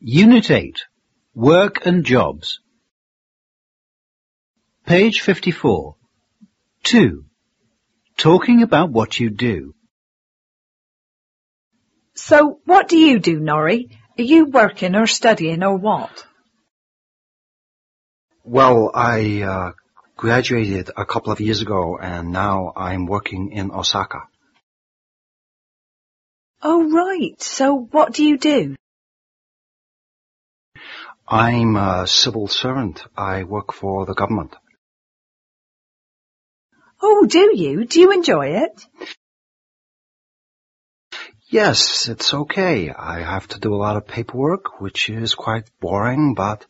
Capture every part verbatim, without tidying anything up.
Unit eight. Work and Jobs. Page fifty-four. two. Talking about what you do. So, what do you do, Norrie? Are you working or studying or what? Well, I uh, graduated a couple of years ago and now I'm working in Osaka. Oh, right. So, what do you do? I'm a civil servant. I work for the government. Oh, do you? Do you enjoy it? Yes, it's okay. I have to do a lot of paperwork, which is quite boring, but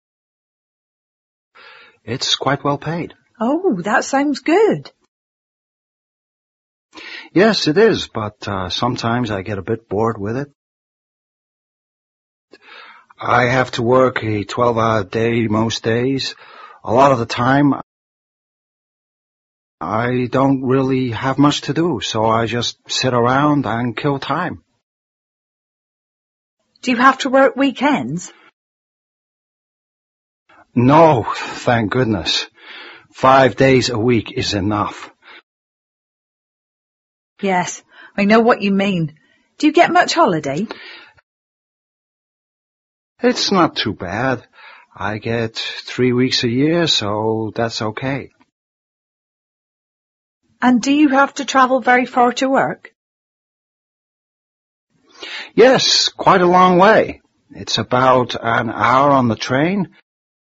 it's quite well paid. Oh, that sounds good. Yes, it is, but uh, sometimes I get a bit bored with it. I have to work a twelve-hour day most days. A lot of the time, I don't really have much to do, so I just sit around and kill time. Do you have to work weekends? No, thank goodness. Five days a week is enough. Yes, I know what you mean. Do you get much holiday? It's not too bad. I get three weeks a year, so that's okay. And do you have to travel very far to work? Yes, quite a long way. It's about an hour on the train,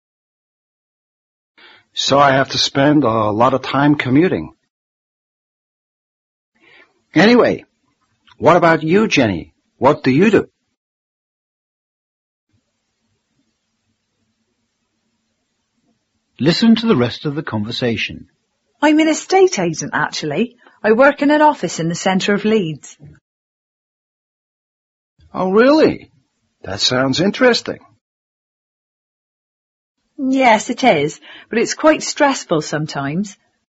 so I have to spend a lot of time commuting. Anyway, what about you, Jenny? What do you do? Listen to the rest of the conversation. I'm an estate agent, actually. I work in an office in the centre of Leeds. Oh, really? That sounds interesting. Yes, it is, but it's quite stressful sometimes.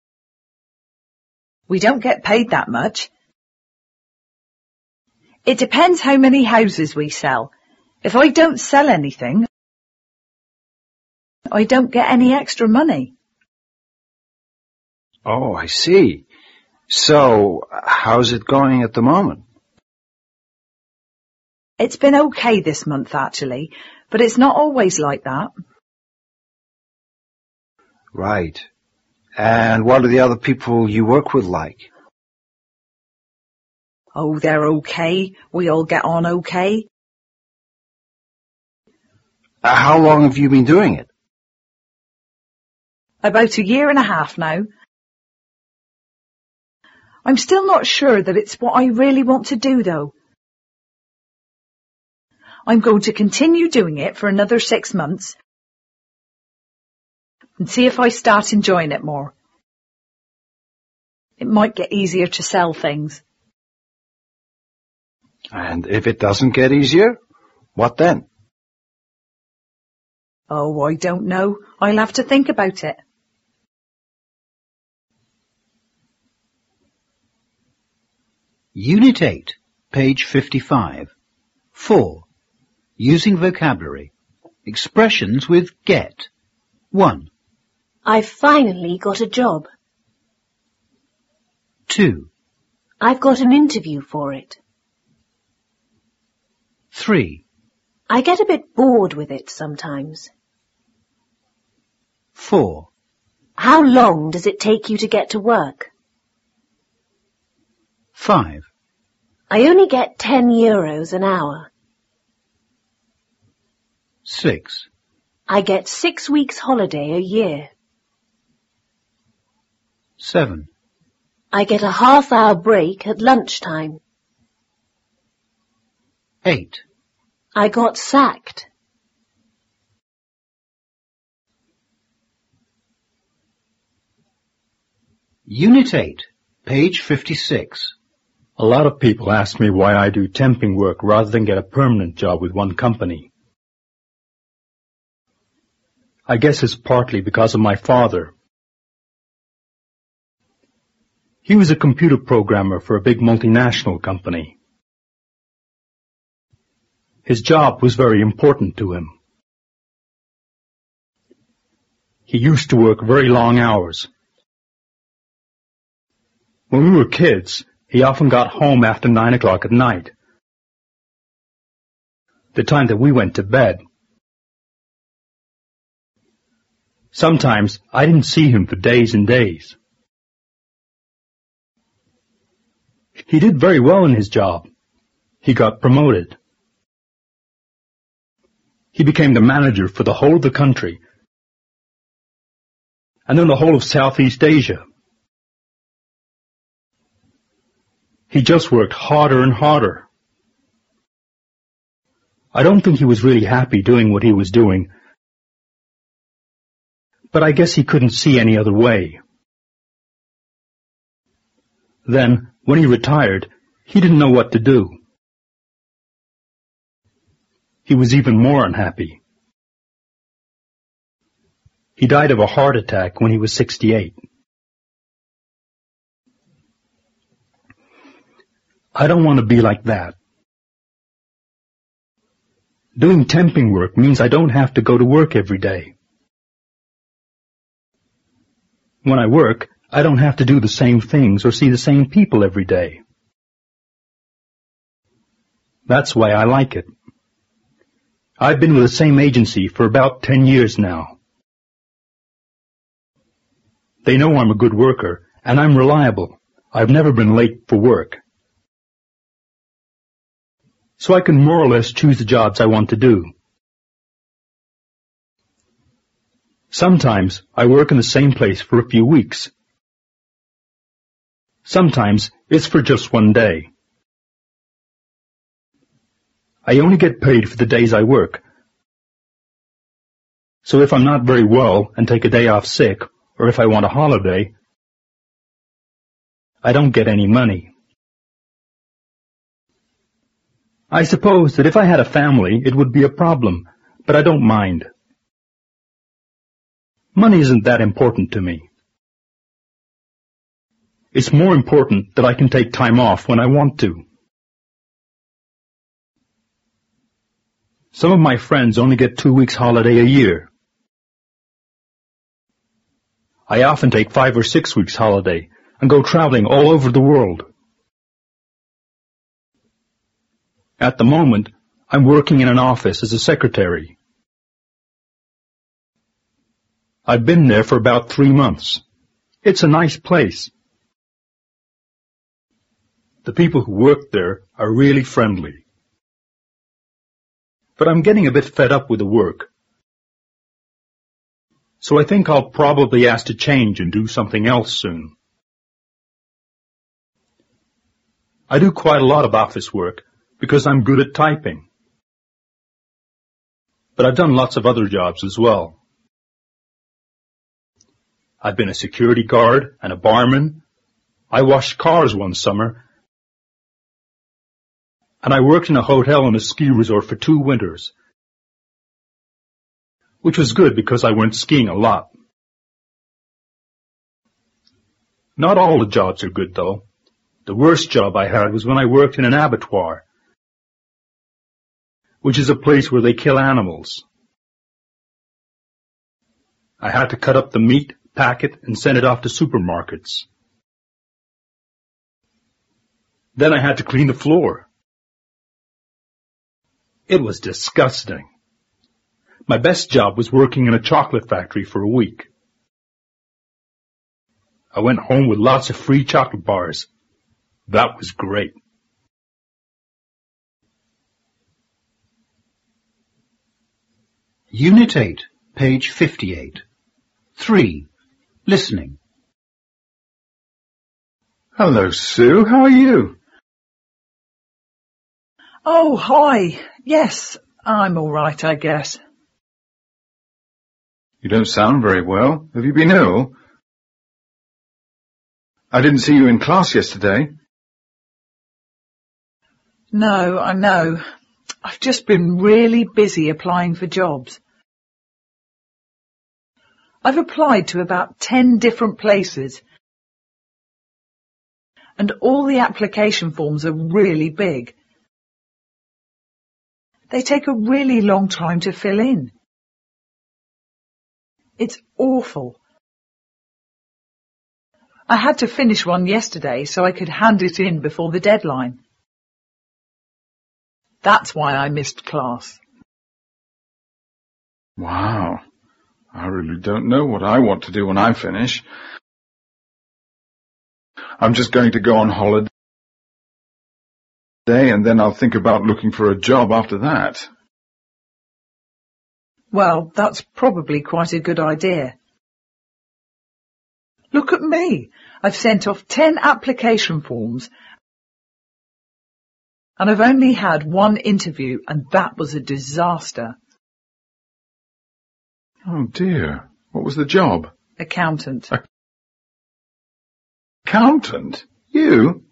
We don't get paid that much. It depends how many houses we sell. If I don't sell anything, I don't get any extra money. Oh, I see. So, how's it going at the moment? It's been okay this month, actually, but it's not always like that. Right. And what are the other people you work with like? Oh, they're okay. We all get on okay. Uh, how long have you been doing it? About a year and a half now. I'm still not sure that it's what I really want to do, though. I'm going to continue doing it for another six months and see if I start enjoying it more. It might get easier to sell things. And if it doesn't get easier, what then? Oh, I don't know. I'll have to think about it. Unit eight, page fifty-five. four. Using vocabulary. Expressions with get. one. I've finally got a job. two. I've got an interview for it. three. I get a bit bored with it sometimes. four. How long does it take you to get to work? five. I only get ten euros an hour. six. I get six weeks holiday a year. seven. I get a half-hour break at lunchtime. eight. I got sacked. Unit eight, page fifty-six. A lot of people ask me why I do temping work rather than get a permanent job with one company. I guess it's partly because of my father. He was a computer programmer for a big multinational company. His job was very important to him. He used to work very long hours. When we were kids, he often got home after nine o'clock at night, the time that we went to bed. Sometimes I didn't see him for days and days. He did very well in his job. He got promoted. He became the manager for the whole of the country, and then the whole of Southeast Asia. He just worked harder and harder. I don't think he was really happy doing what he was doing, but I guess he couldn't see any other way. Then, when he retired, he didn't know what to do. He was even more unhappy. He died of a heart attack when he was sixty-eight. I don't want to be like that. Doing temping work means I don't have to go to work every day. When I work, I don't have to do the same things or see the same people every day. That's why I like it. I've been with the same agency for about ten years now. They know I'm a good worker, and I'm reliable. I've never been late for work. So I can more or less choose the jobs I want to do. Sometimes I work in the same place for a few weeks. Sometimes it's for just one day. I only get paid for the days I work. So if I'm not very well and take a day off sick, or if I want a holiday, I don't get any money. I suppose that if I had a family, it would be a problem, but I don't mind. Money isn't that important to me. It's more important that I can take time off when I want to. Some of my friends only get two weeks holiday a year. I often take five or six weeks holiday and go traveling all over the world. At the moment, I'm working in an office as a secretary. I've been there for about three months. It's a nice place. The people who work there are really friendly. But I'm getting a bit fed up with the work. So I think I'll probably ask to change and do something else soon. I do quite a lot of office work because I'm good at typing. But I've done lots of other jobs as well. I've been a security guard and a barman. I washed cars one summer. And I worked in a hotel and a ski resort for two winters, which was good because I went skiing a lot. Not all the jobs are good, though. The worst job I had was when I worked in an abattoir, which is a place where they kill animals. I had to cut up the meat, pack it, and send it off to supermarkets. Then I had to clean the floor. It was disgusting. My best job was working in a chocolate factory for a week. I went home with lots of free chocolate bars. That was great. Unit eight, page fifty-eight. three. Listening. Hello, Sue. How are you? Oh, hi. Yes, I'm all right, I guess. You don't sound very well. Have you been ill? I didn't see you in class yesterday. No, I know. I've just been really busy applying for jobs. I've applied to about ten different places, and all the application forms are really big. They take a really long time to fill in. It's awful. I had to finish one yesterday so I could hand it in before the deadline. That's why I missed class. Wow. I really don't know what I want to do when I finish. I'm just going to go on holiday and then I'll think about looking for a job after that. Well, that's probably quite a good idea. Look at me. I've sent off ten application forms and I've only had one interview, and that was a disaster. Oh dear. What was the job? Accountant. A- Accountant? You?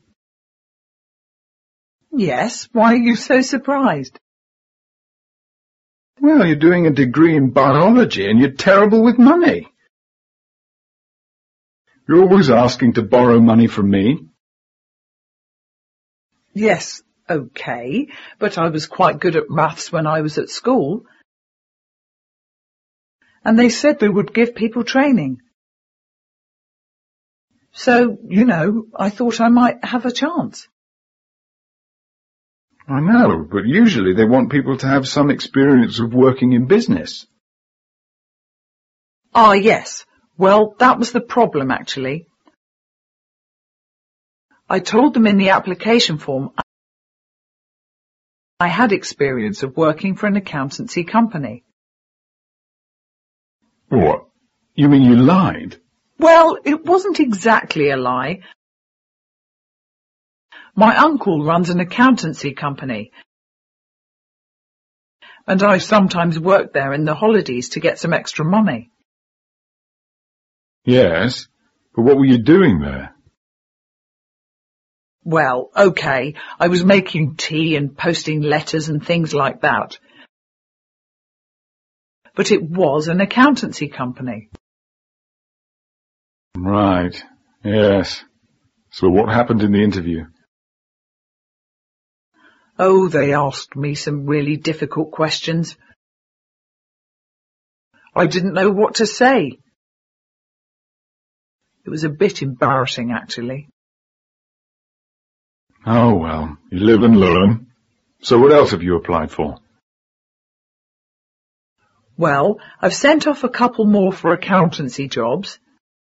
Yes, why are you so surprised? Well, you're doing a degree in biology and you're terrible with money. You're always asking to borrow money from me. Yes, okay, but I was quite good at maths when I was at school. And they said they would give people training. So, you know, I thought I might have a chance. I know, but usually they want people to have some experience of working in business. Ah, yes. Well, that was the problem, actually. I told them in the application form I had experience of working for an accountancy company. What? You mean you lied? Well, it wasn't exactly a lie. My uncle runs an accountancy company, and I sometimes work there in the holidays to get some extra money. Yes, but what were you doing there? Well, okay, I was making tea and posting letters and things like that. But it was an accountancy company. Right, yes. So what happened in the interview? Oh, they asked me some really difficult questions. I didn't know what to say. It was a bit embarrassing, actually. Oh, well, you live and learn. So what else have you applied for? Well, I've sent off a couple more for accountancy jobs,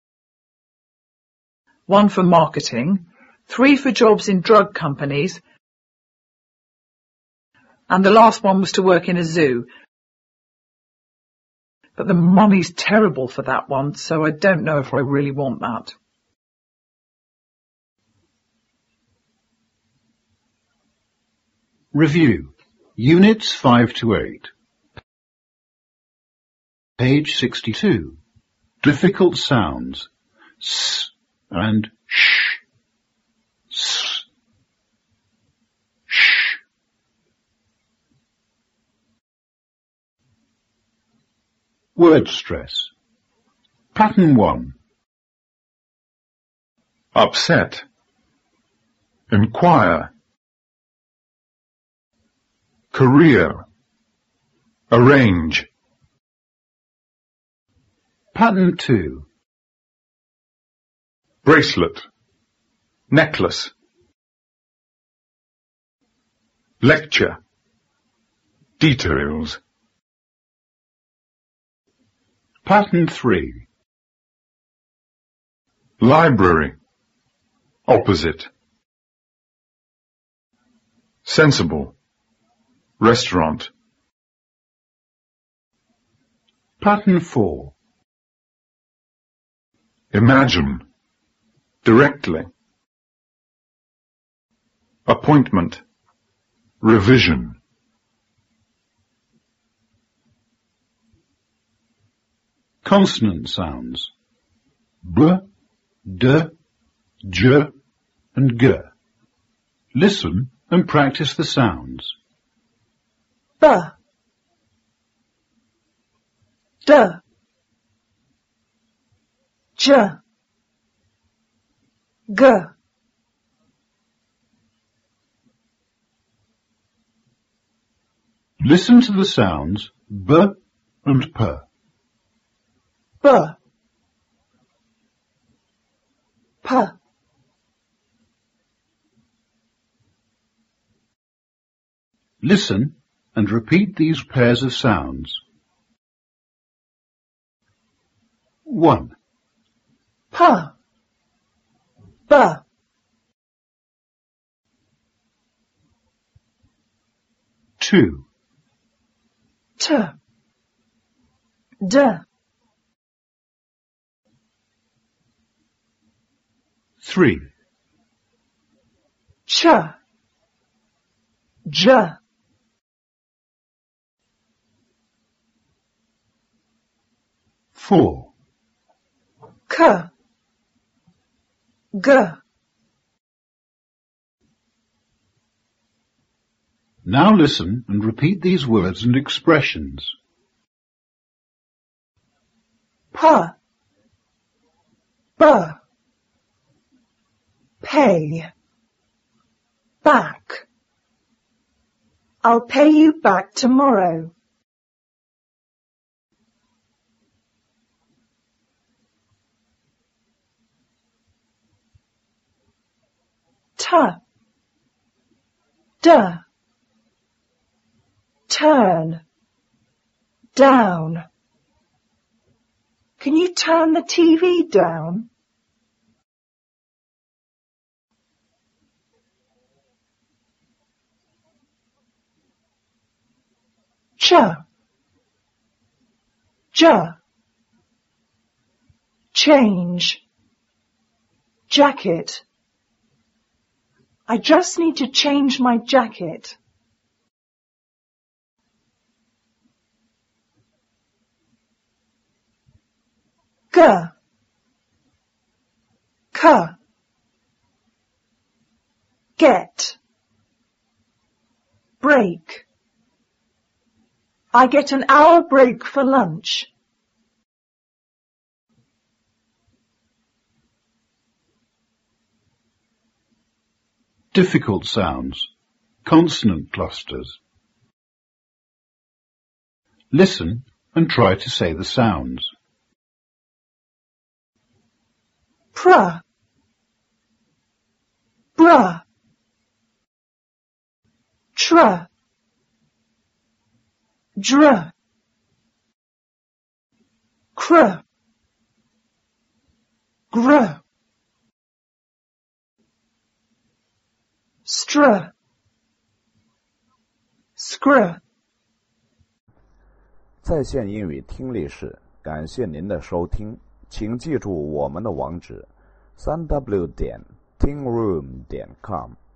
one for marketing, three for jobs in drug companies, and the last one was to work in a zoo. But the money's terrible for that one, so I don't know if I really want that. Review. Units five to eight. Page sixty-two. Difficult sounds. S and sh. S. Sh. Word stress. Pattern one. Upset. Inquire. Career. Arrange. Pattern two. Bracelet. Necklace. Lecture. Details. Pattern three. Library. Opposite. Sensible. Restaurant. Pattern four. Imagine. Directly. Appointment. Revision. Consonant sounds. B, D, J, and G. Listen and practice the sounds. B, D, J, G. Listen to the sounds b and p. B, P, Listen and repeat these pairs of sounds. One, P, B, two, T, D, three, Ch, J, four, K, G. Now listen and repeat these words and expressions. P, B, pay, back. I'll pay you back tomorrow. T, D, turn, down. Can you turn the T V down? Ch, J, change, jacket. I just need to change my jacket. G, K, get, break. I get an hour break for lunch. Difficult sounds. Consonant clusters. Listen and try to say the sounds. Pr, br, tr, dr, cr, gr, str, scr。 在线英语听力室，感谢您的收听，请记住我们的网址：三 w 点 tingroom 点 com。